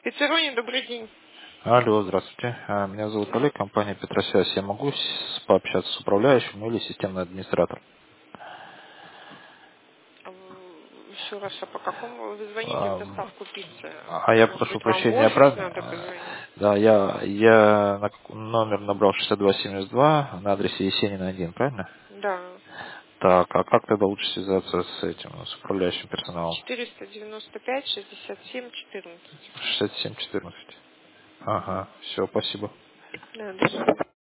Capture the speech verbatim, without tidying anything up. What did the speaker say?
Пиццерони, добрый день. Алло, здравствуйте. А, Меня зовут Олег, компания Петросвязь. Я могу с- пообщаться с управляющим или системный администратор? А вы- Еще раз, а по какому вы звоните в А, доставку пиццы? а я Может прошу быть, вам в прощения, офис правильно? надо А, позвонить? Да, я, я на как- номер набрал шестьдесят два семьдесят два на адресе Есенина один, правильно? Да. Так, а как тогда лучше связаться с этим, с управляющим персоналом? четыреста девяносто пять шестьдесят семь четырнадцать. шестьдесят семь четырнадцать. Ага, все, спасибо. Да, до свидания.